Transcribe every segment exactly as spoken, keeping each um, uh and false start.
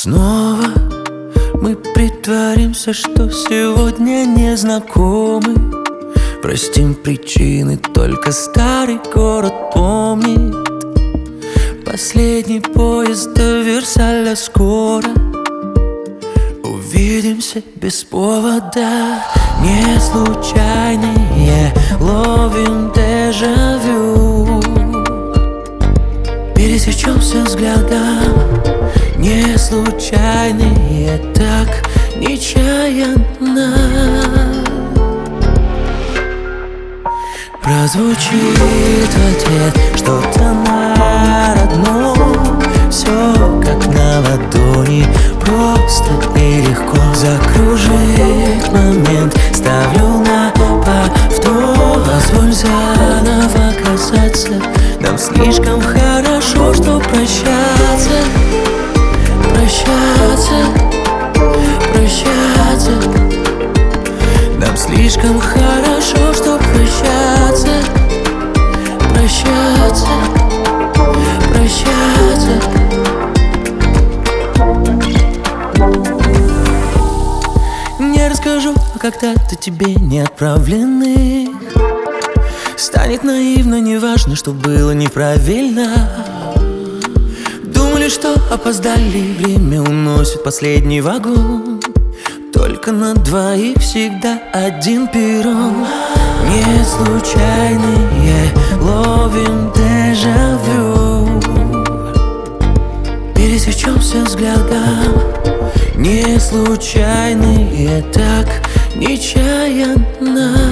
Снова мы притворимся, что сегодня не знакомы. Простим причины, только старый город помнит. Последний поезд до Версаля скоро. Увидимся без повода. Не случайные ловим дежавю. Пересечемся взглядом. Не случайные, так нечаянно. Прозвучит в ответ что-то на родном. Все как на ладони, просто и легко. Закружит момент, ставлю на повтор. Позволь заново касаться. Нам слишком хорошо, что прощаться. Прощаться, прощаться. Нам слишком хорошо, что прощаться. Прощаться, прощаться. Не расскажу когда-то тебе не отправленных. Станет наивно, неважно, что было неправильно. Думали, что опоздали, время уносит последний вагон. Только на двоих всегда один перрон. Не случайные ловим дежавю. Пересечемся взглядом. Не случайные, так нечаянно.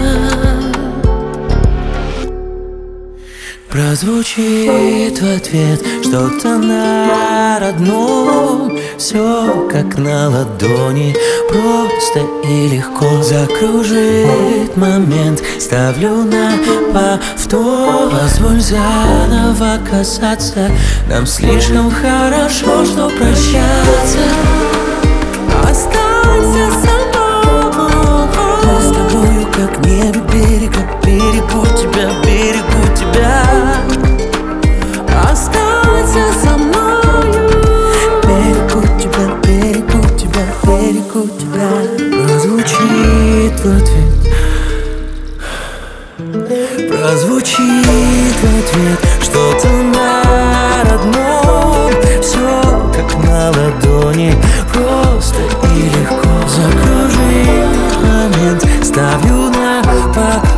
Прозвучит в ответ что-то на родном. Все как на ладони, просто и легко. Закружит момент, ставлю на повтор. Позволь заново касаться. Нам слишком хорошо, что прощаться. Останься со мной. Мы с тобою как небо, берег, берегу тебя, берегу тебя. Останься со мною. Берегу тебя, берегу тебя, берегу тебя. Прозвучит в ответ. Прозвучит в ответ что-то на родном. Все как на ладони, просто и легко. Закружит момент, ставлю на повтор.